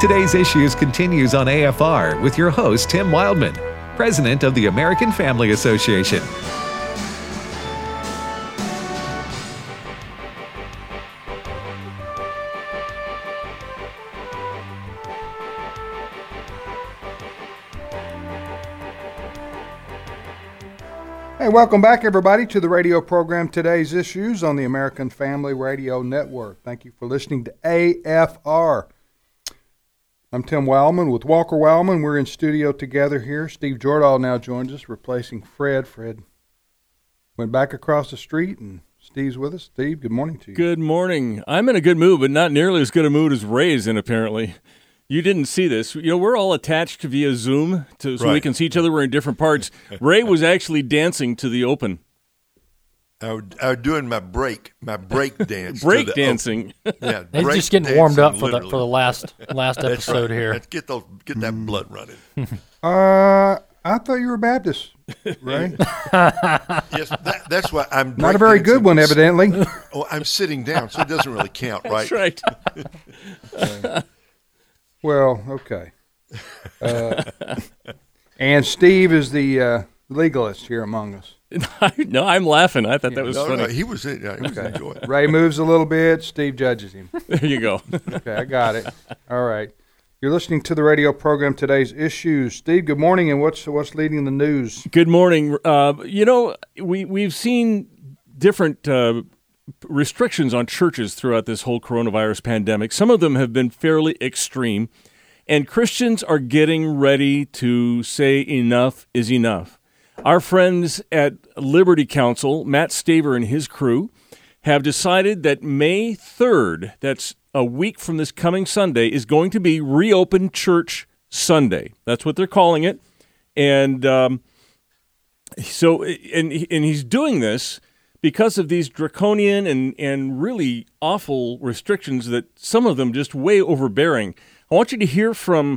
Today's Issues continues on AFR with your host, Tim Wildman, President of the American Family Association. Hey, welcome back, everybody, to the radio program Today's Issues on the American Family Radio Network. Thank you for listening to AFR. I'm Tim Wildman with Walker Wildman. We're in studio together here. Steve Jordahl now joins us, replacing Fred. Fred went back across the street, and Steve's with us. Steve, good morning to you. Good morning. I'm in a good mood, but not nearly as good a mood as Ray's in, apparently. You didn't see this. You know, we're all attached via Zoom so we can see each other. We're in different parts. Ray was actually dancing to the open. I was doing my break dance. Break dancing. Yeah, he's just getting warmed up for the last episode here. Let's get that blood running. I thought you were Baptist, Ray. Yes, that's why I'm not a very good one, evidently. Oh, I'm sitting down, so it doesn't really count, right? That's right. Well, okay. And Steve is the legalist here among us. No, I'm laughing. I thought that was funny. No, he was enjoying it. Ray moves a little bit. Steve judges him. There you go. Okay, I got it. All right. You're listening to the radio program Today's Issues. Steve, good morning, and what's leading the news? Good morning. We've seen different restrictions on churches throughout this whole coronavirus pandemic. Some of them have been fairly extreme, and Christians are getting ready to say enough is enough. Our friends at Liberty Counsel, Matt Staver and his crew, have decided that May 3rd, that's a week from this coming Sunday, is going to be Reopen Church Sunday. That's what they're calling it. And he's doing this because of these draconian and really awful restrictions that some of them just way overbearing. I want you to hear from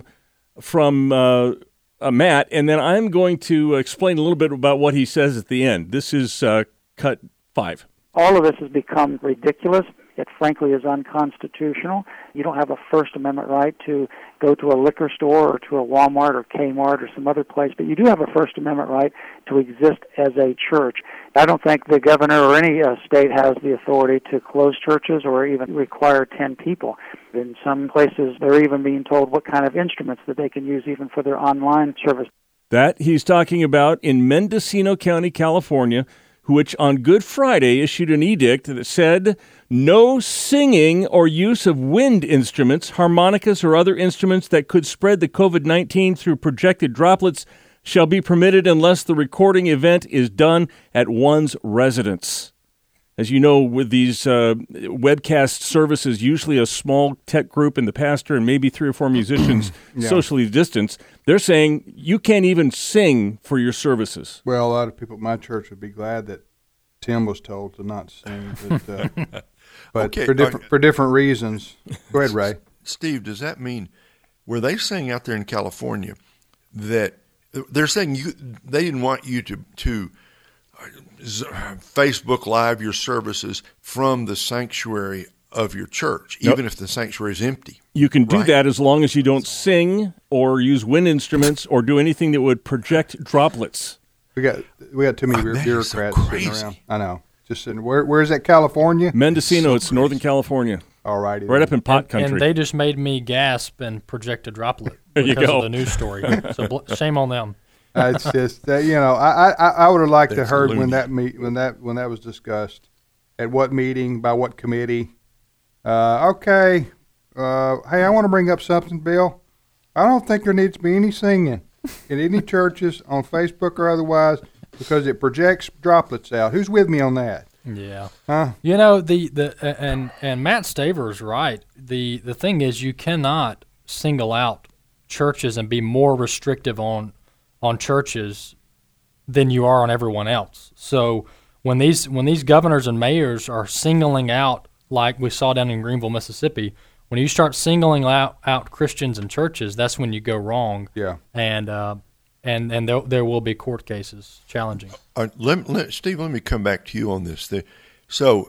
Matt, and then I'm going to explain a little bit about what he says at the end. This is cut 5. All of this has become ridiculous. It frankly is unconstitutional. You don't have a First Amendment right to go to a liquor store or to a Walmart or Kmart or some other place, but you do have a First Amendment right to exist as a church. I don't think the governor or any state has the authority to close churches or even require 10 people. In some places, they're even being told what kind of instruments that they can use even for their online service. That he's talking about in Mendocino County, California, which on Good Friday issued an edict that said no singing or use of wind instruments, harmonicas, or other instruments that could spread the COVID-19 through projected droplets shall be permitted unless the recording event is done at one's residence. As you know, with these webcast services, usually a small tech group and the pastor and maybe 3 or 4 musicians socially distanced, they're saying you can't even sing for your services. Well, a lot of people at my church would be glad that Tim was told to not sing, but Okay, for different reasons. Go ahead, Ray. Steve, does that mean, were they saying out there in California that they're saying they didn't want you to Facebook Live your services from the sanctuary of your church, even if the sanctuary is empty? You can do that as long as you don't sing or use wind instruments or do anything that would project droplets. We got too many bureaucrats sitting around. I know. Just sitting. Where is that? California? Mendocino. It's Northern California. All righty. Right up in pot country. And they just made me gasp and project a droplet there because of the news story. So shame on them. It's just I would have liked to heard when that was discussed, at what meeting, by what committee. Hey, I want to bring up something, Bill. I don't think there needs to be any singing in any churches on Facebook or otherwise because it projects droplets out. Who's with me on that? Yeah. Huh? You know, and Matt Staver's right. The thing is, you cannot single out churches and be more restrictive on churches than you are on everyone else. So when these governors and mayors are singling out, like we saw down in Greenville, Mississippi, when you start singling out Christians and churches, that's when you go wrong. Yeah. And there will be court cases challenging. Steve, let me come back to you on this. So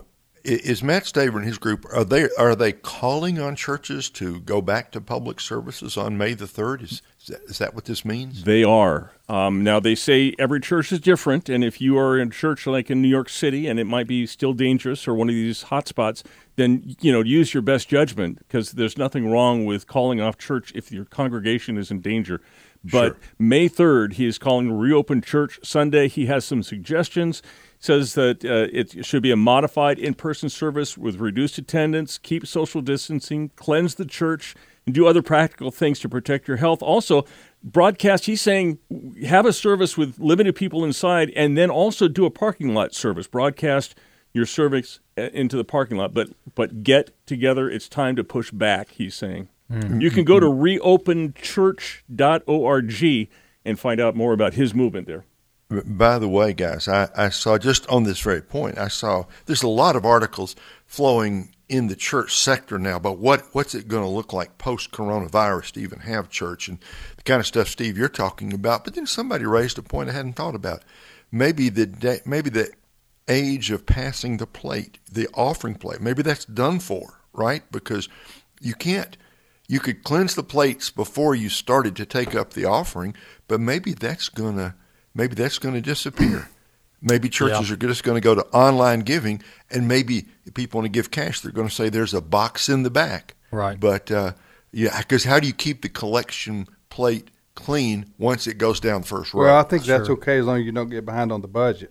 is Matt Staver and his group, are they calling on churches to go back to public services on May the 3rd? Is that what this means? They are. Now, they say every church is different, and if you are in a church like in New York City and it might be still dangerous or one of these hot spots, then, use your best judgment, because there's nothing wrong with calling off church if your congregation is in danger. But sure. May 3rd, he is calling Reopen Church Sunday. He has some suggestions. Says that it should be a modified in-person service with reduced attendance, keep social distancing, cleanse the church, and do other practical things to protect your health. Also, broadcast, he's saying, have a service with limited people inside, and then also do a parking lot service. Broadcast your service into the parking lot, but get together. It's time to push back, he's saying. Mm-hmm. You can go to reopenchurch.org and find out more about his movement there. By the way, guys, I saw just on this very point, there's a lot of articles flowing in the church sector now about what's it going to look like post-coronavirus to even have church, and the kind of stuff, Steve, you're talking about. But then somebody raised a point I hadn't thought about. Maybe the age of passing the plate, the offering plate, maybe that's done for, right? Because you could cleanse the plates before you started to take up the offering, but maybe that's going to disappear. Maybe churches are just going to go to online giving, and maybe if people want to give cash, they're going to say there's a box in the back. Right. But, because how do you keep the collection plate clean once it goes down first row? Well, I think that's okay as long as you don't get behind on the budget.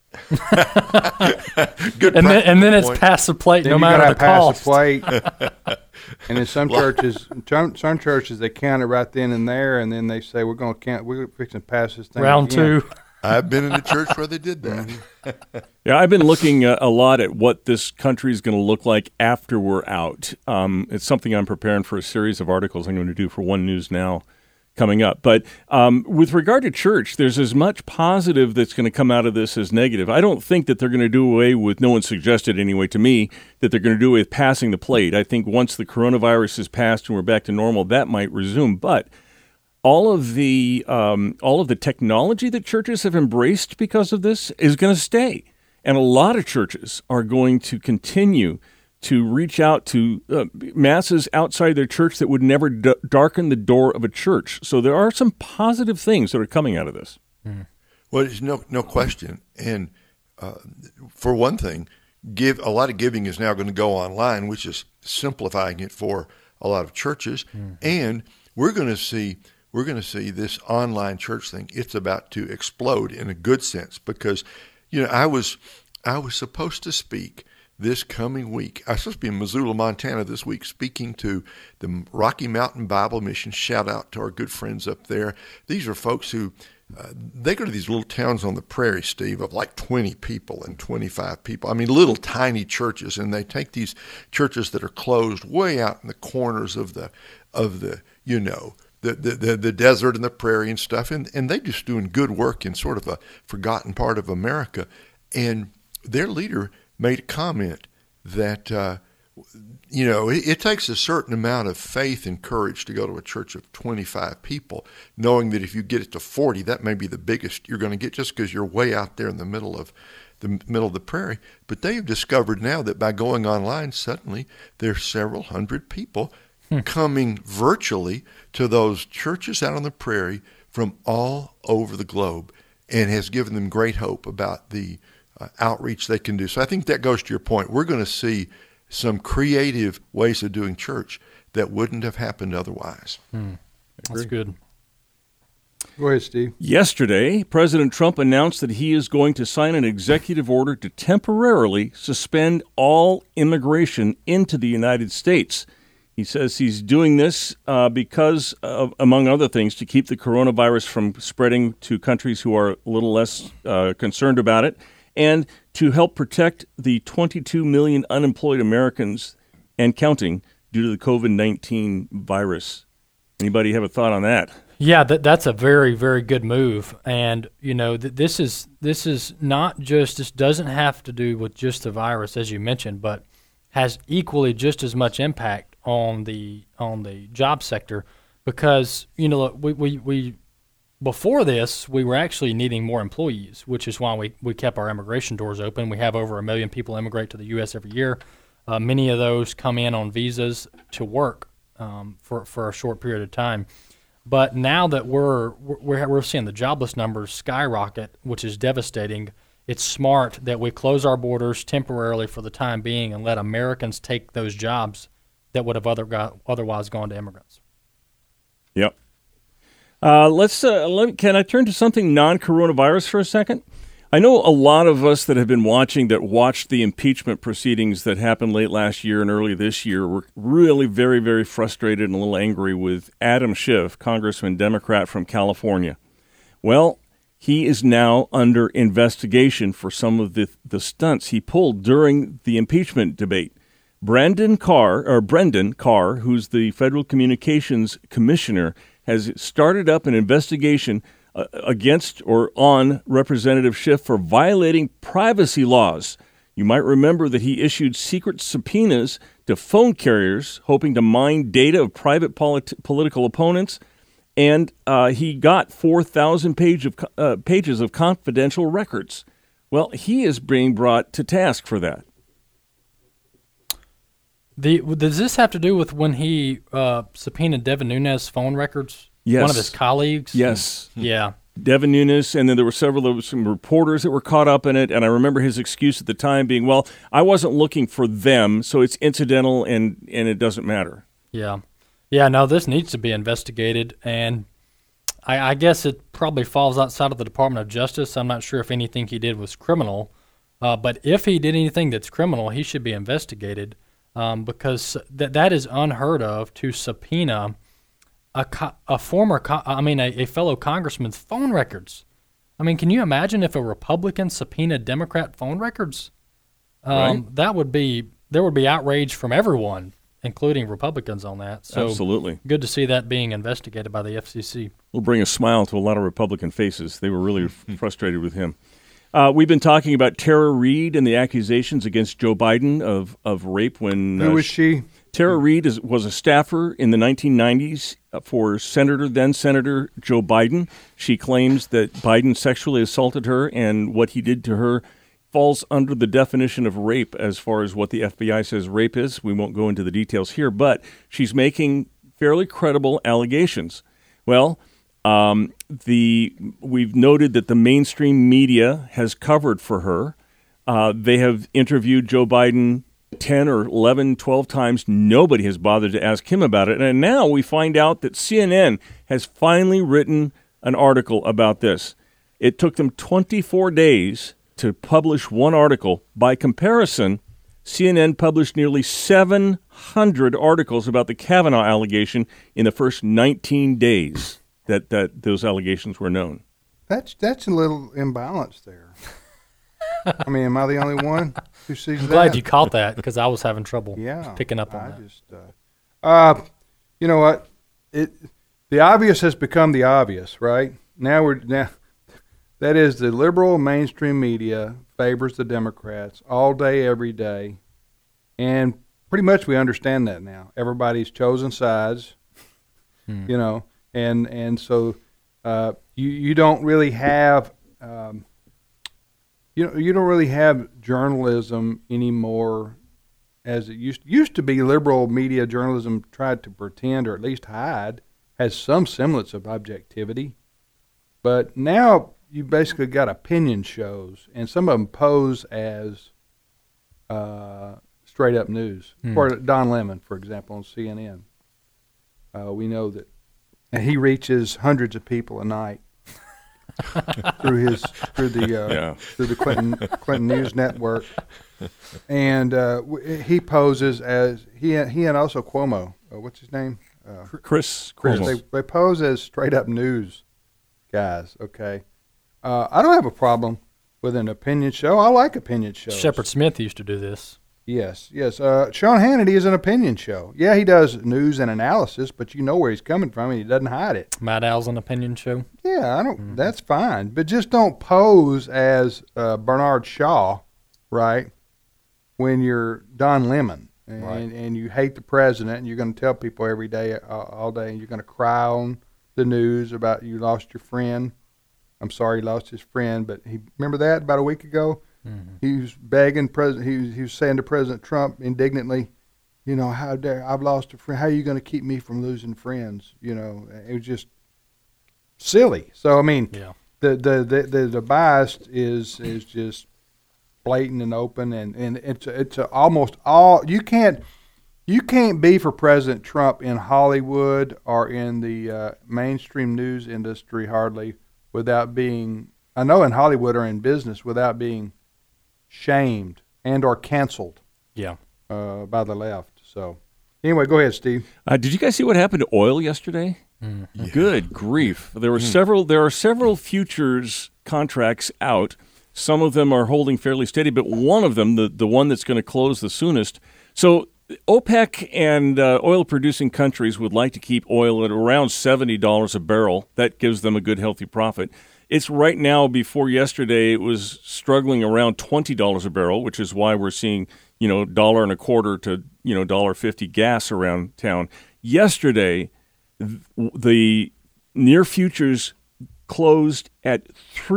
Good. And then it's pass the plate, then no matter the cost. Pass the plate. And in some churches, they count it right then and there, and then they say we're fixing to pass this thing round again. 2. I've been in a church where they did that. Yeah, I've been looking a lot at what this country is going to look like after we're out. It's something I'm preparing for a series of articles I'm going to do for One News Now coming up. But with regard to church, there's as much positive that's going to come out of this as negative. I don't think that they're going to do away with, no one suggested anyway to me, that they're going to do away with passing the plate. I think once the coronavirus is passed and we're back to normal, that might resume. But all of the technology that churches have embraced because of this is going to stay. And a lot of churches are going to continue to reach out to masses outside their church that would never darken the door of a church. So there are some positive things that are coming out of this. Mm. Well, there's no question. And for one thing, a lot of giving is now going to go online, which is simplifying it for a lot of churches. Mm. And we're going to see this online church thing. It's about to explode in a good sense, because I was supposed to speak this coming week. I was supposed to be in Missoula, Montana this week, speaking to the Rocky Mountain Bible Mission. Shout out to our good friends up there. These are folks who they go to these little towns on the prairie, Steve, of like 20 people and 25 people. I mean, little tiny churches, and they take these churches that are closed way out in the corners of the desert and the prairie and stuff, and they just doing good work in sort of a forgotten part of America. And their leader made a comment that, it takes a certain amount of faith and courage to go to a church of 25 people, knowing that if you get it to 40, that may be the biggest you're going to get, just because you're way out there in the middle of the prairie. But they have discovered now that by going online, suddenly there's several hundred people coming virtually to those churches out on the prairie from all over the globe, and has given them great hope about the outreach they can do. So I think that goes to your point. We're going to see some creative ways of doing church that wouldn't have happened otherwise. That's good. Go ahead, Steve. Yesterday, President Trump announced that he is going to sign an executive order to temporarily suspend all immigration into the United States. He says he's doing this because of, among other things, to keep the coronavirus from spreading to countries who are a little less concerned about it, and to help protect the 22 million unemployed Americans and counting due to the COVID-19 virus. Anybody have a thought on that? Yeah, that's a very, very good move. And, this is not just, this doesn't have to do with just the virus, as you mentioned, but has equally just as much impact on the job sector, because, look, we before this, we were actually needing more employees, which is why we kept our immigration doors open. We have over 1 million people immigrate to the U.S. every year. Many of those come in on visas to work for a short period of time. But now that we're seeing the jobless numbers skyrocket, which is devastating, it's smart that we close our borders temporarily for the time being and let Americans take those jobs that would have otherwise gone to immigrants. Yep. Can I turn to something non-coronavirus for a second? I know a lot of us that have been watched the impeachment proceedings that happened late last year and early this year were really very, very frustrated and a little angry with Adam Schiff, Congressman, Democrat from California. Well, he is now under investigation for some of the stunts he pulled during the impeachment debate. Brendan Carr, who's the Federal Communications Commissioner, has started up an investigation against or on Representative Schiff for violating privacy laws. You might remember that he issued secret subpoenas to phone carriers, hoping to mine data of private political opponents, and he got 4,000 pages of confidential records. Well, he is being brought to task for that. Does this have to do with when he subpoenaed Devin Nunes' phone records? Yes. One of his colleagues? Yes. Yeah. Devin Nunes, and then there were some reporters that were caught up in it, and I remember his excuse at the time being, well, I wasn't looking for them, so it's incidental and it doesn't matter. Yeah. Yeah, no, this needs to be investigated, and I guess it probably falls outside of the Department of Justice. I'm not sure if anything he did was criminal, but if he did anything that's criminal, he should be investigated, because that is unheard of to subpoena a fellow congressman's phone records. I mean, can you imagine if a Republican subpoenaed Democrat phone records? Right. There would be outrage from everyone, including Republicans, on that. So absolutely. Good to see that being investigated by the FCC. Will bring a smile to a lot of Republican faces. They were really frustrated with him. We've been talking about Tara Reade and the accusations against Joe Biden of rape. Who was she? Tara Reade was a staffer in the 1990s for then Senator Joe Biden. She claims that Biden sexually assaulted her, and what he did to her falls under the definition of rape as far as what the FBI says rape is. We won't go into the details here, but she's making fairly credible allegations. Well, we've noted that the mainstream media has covered for her. They have interviewed Joe Biden 10 or 11, 12 times. Nobody has bothered to ask him about it. And now we find out that CNN has finally written an article about this. It took them 24 days to publish one article. By comparison, CNN published nearly 700 articles about the Kavanaugh allegation in the first 19 days that those allegations were known. That's a little imbalance there. I mean, am I the only one who sees that? I'm glad you caught that, because I was having trouble picking up on that. You know what? The obvious has become the obvious, right? Now that is, the liberal mainstream media favors the Democrats all day, every day, and pretty much we understand that now. Everybody's chosen sides, you know, and so you don't really have. You don't really have journalism anymore as it used to be. Liberal media journalism tried to pretend, or at least hide, has some semblance of objectivity. But now you basically got opinion shows, and some of them pose as straight up news. Or Don Lemon, for example, on CNN. We know that he reaches hundreds of people a night. through the Clinton News Network, and he poses as he and also Cuomo. What's his name? Chris Cuomo. They pose as straight up news guys. Okay, I don't have a problem with an opinion show. I like opinion shows. Shepard Smith used to do this. Yes. Sean Hannity is an opinion show. Yeah, he does news and analysis, but you know where he's coming from, and he doesn't hide it. Matt Al's an opinion show. Yeah, I don't. That's fine, but just don't pose as Bernard Shaw, right? When you're Don Lemon, and you hate the president, and you're going to tell people every day, all day, and you're going to cry on the news about you lost your friend. I'm sorry he lost his friend, but remember that about a week ago? Mm-hmm. He was begging he was saying to President Trump indignantly, how dare I've lost a friend. How are you going to keep me from losing friends? It was just silly. So I mean, the bias is just blatant and open, and it's almost all you can't be for President Trump in Hollywood or in the mainstream news industry hardly without being, I know in Hollywood or in business, without being shamed and or canceled by the left. So anyway, go ahead, Steve. Did you guys see what happened to oil yesterday? Yeah. Good grief. There are several futures contracts out. Some of them are holding fairly steady, but one of them, the one that's going to close the soonest. So OPEC and oil-producing countries would like to keep oil at around $70 a barrel. That gives them a good, healthy profit. It's right now, before yesterday, it was struggling around $20 a barrel, which is why we're seeing, $1.25 to, $1.50 gas around town. Yesterday, the near futures closed at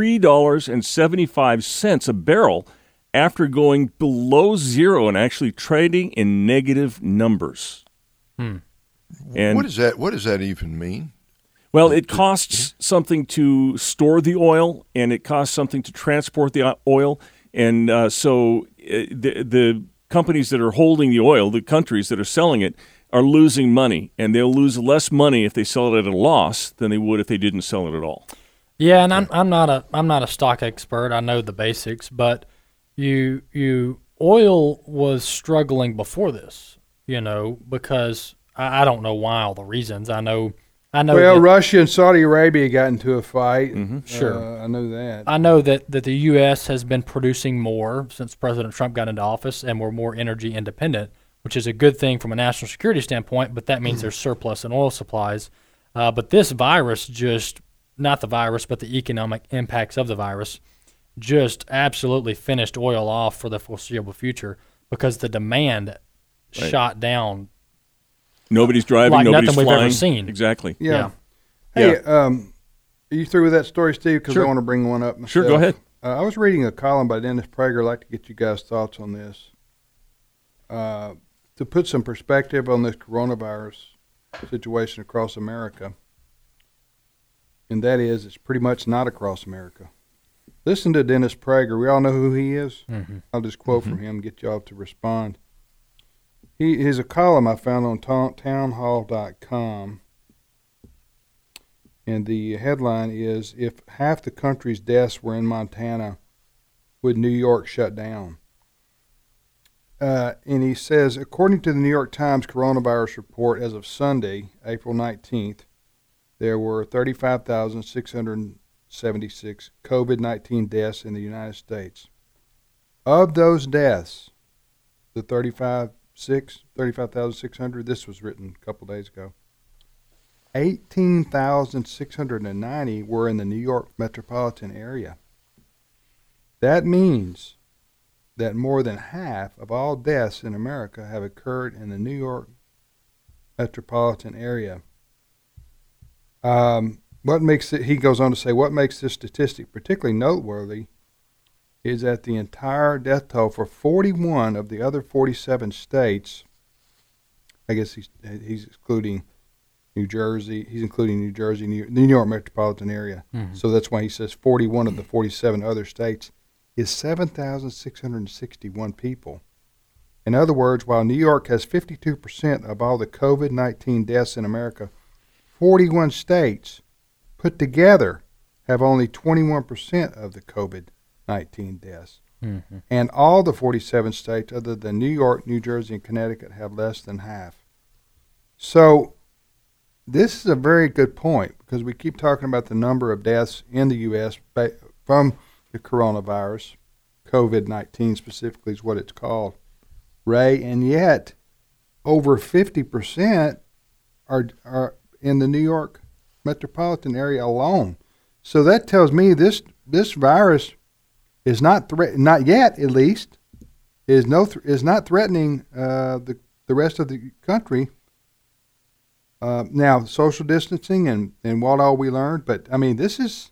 $3.75 a barrel after going below zero and actually trading in negative numbers. And what does that even mean? Well, it costs something to store the oil, and it costs something to transport the oil, and so the companies that are holding the oil, the countries that are selling it, are losing money, and they'll lose less money if they sell it at a loss than they would if they didn't sell it at all. Yeah, and I'm not a stock expert. I know the basics, but oil was struggling before this, because I don't know why, all the reasons. I know. Well, Russia and Saudi Arabia got into a fight. Mm-hmm. Sure, I know that. I know that the U.S. has been producing more since President Trump got into office, and we're more energy independent, which is a good thing from a national security standpoint. But that means there's surplus in oil supplies. But this virus not the virus, but the economic impacts of the virus, just absolutely finished oil off for the foreseeable future because the demand shot down. Nobody's driving, like nobody's nothing flying. We've ever seen. Exactly. Yeah. Hey, are you through with that story, Steve? Because sure. I want to bring one up myself. Sure, go ahead. I was reading a column by Dennis Prager. I'd like to get you guys' thoughts on this. To put some perspective on this coronavirus situation across America, and that is, it's pretty much not across America. Listen to Dennis Prager. We all know who he is. Mm-hmm. I'll just quote from him, get y'all to respond. He's a column I found on townhall.com, and the headline is, "If half the country's deaths were in Montana, would New York shut down?" And he says, according to the New York Times coronavirus report as of Sunday, April 19th, there were 35,676 COVID-19 deaths in the United States. Of those deaths, the 35,600, this was written a couple days ago, 18,690 were in the New York metropolitan area. That means that more than half of all deaths in America have occurred in the New York metropolitan area. What makes it, he goes on to say, what makes this statistic particularly noteworthy is that the entire death toll for 41 of the other 47 states, I guess he's excluding New Jersey, the New York metropolitan area. Mm-hmm. So that's why he says 41 of the 47 other states is 7,661 people. In other words, while New York has 52% of all the COVID-19 deaths in America, 41 states put together have only 21% of the COVID-19 deaths. Mm-hmm. And all the 47 states other than New York, New Jersey, and Connecticut have less than half. So this is a very good point because we keep talking about the number of deaths in the U.S. from the coronavirus, COVID-19 specifically is what it's called, Ray, and yet over 50% are in the New York metropolitan area alone. So that tells me this virus is not yet at least is not threatening the rest of the country Now, social distancing and what all we learned, but I mean, this is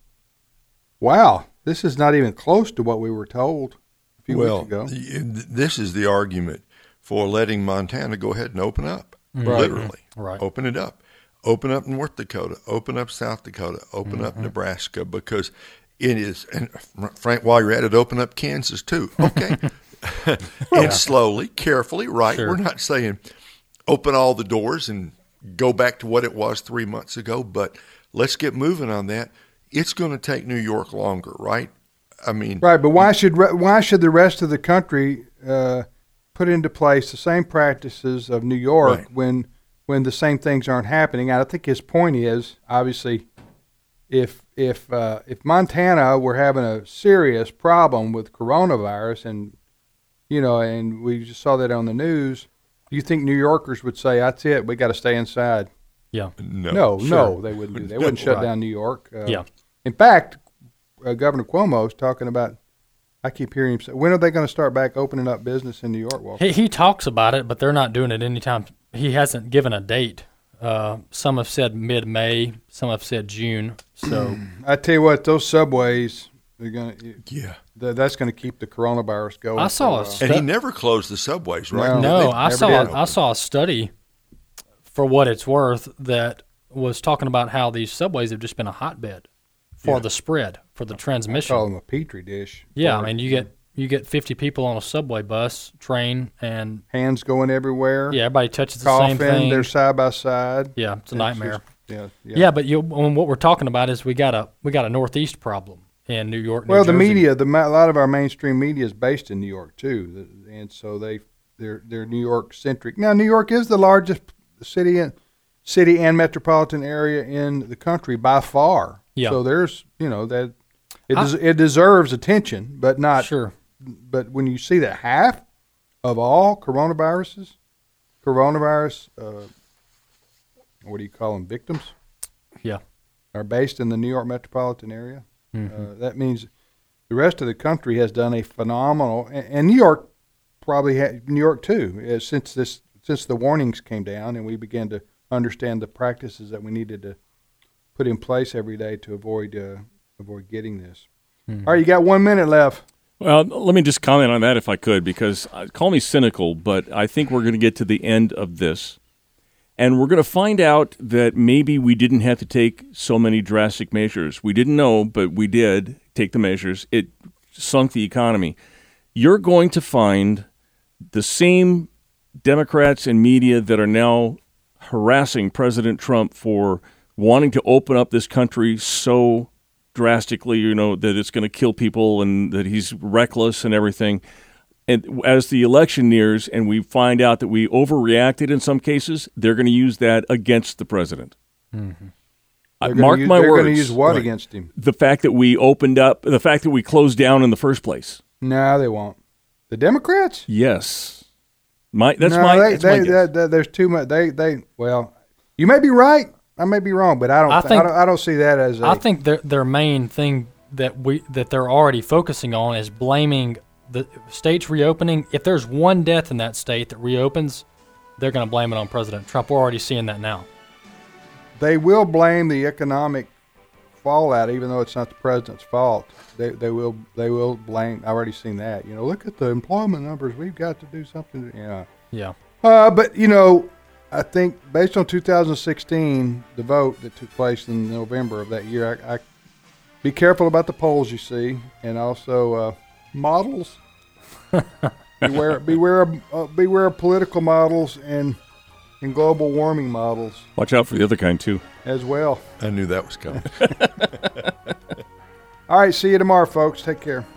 not even close to what we were told a few weeks ago. This is the argument for letting Montana go ahead and open up, literally. Right. Open it up. Open up North Dakota, open up South Dakota, open up Nebraska, because it is, and Frank, while you're at it, open up Kansas too. Okay. And slowly, carefully, right? Sure. We're not saying open all the doors and go back to what it was 3 months ago, but let's get moving on that. It's going to take New York longer, right? I mean, right, but why should the rest of the country put into place the same practices of New York when the same things aren't happening? And I think his point is, obviously, if Montana were having a serious problem with coronavirus, and we just saw that on the news, do you think New Yorkers would say, "That's it, we got to stay inside"? Yeah. No, they wouldn't do that. They wouldn't shut down New York. Yeah. In fact, Governor Cuomo is talking about. I keep hearing him say, "When are they going to start back opening up business in New York?" Walter? He talks about it, but they're not doing it anytime. He hasn't given a date. Some have said mid-May. Some have said June. So I tell you what, those subways, they're going to. yeah. That's going to keep the coronavirus going. I saw And he never closed the subways, right? No, I never saw a study, for what it's worth, that was talking about how these subways have just been a hotbed for the spread, for the transmission. I call them a petri dish. Yeah, I mean, you get 50 people on a subway bus, train, and hands going everywhere. yeah, everybody touches the coughing, same thing. They're side by side. Yeah, it's a nightmare. Yeah. But what we're talking about is we got a Northeast problem in New York. Well, New the Jersey. media, a lot of our mainstream media is based in New York too, and so they're New York centric. Now, New York is the largest city and metropolitan area in the country by far. Yeah. So there's that it deserves attention, but not Sure. But when you see that half of all coronavirus, what do you call them, victims? Yeah. Are based in the New York metropolitan area. That means the rest of the country has done a phenomenal, and New York New York too, since the warnings came down and we began to understand the practices that we needed to put in place every day to avoid getting this. All right, you got 1 minute left. Well, let me just comment on that if I could, because call me cynical, but I think we're going to get to the end of this. And we're going to find out that maybe we didn't have to take so many drastic measures. We didn't know, but we did take the measures. It sunk the economy. You're going to find the same Democrats and media that are now harassing President Trump for wanting to open up this country so drastically, that it's going to kill people and that he's reckless and everything. And as the election nears and we find out that we overreacted in some cases, they're going to use that against the president. Mm-hmm. Mark my words. They're going to use what against him? The fact that we opened up, the fact that we closed down in the first place. No, they won't. The Democrats? Yes. That's my guess. There's too much. Well, you may be right. I may be wrong, but I don't see that as. I think their main thing that they're already focusing on is blaming the states reopening. If there's one death in that state that reopens, they're going to blame it on President Trump. We're already seeing that now. They will blame the economic fallout, even though it's not the president's fault. They will blame. I've already seen that. Look at the employment numbers. We've got to do something. Yeah. But I think based on 2016, the vote that took place in November of that year, I be careful about the polls you see, and also models. beware of political models and global warming models. Watch out for the other kind too. As well. I knew that was coming. All right, see you tomorrow, folks. Take care.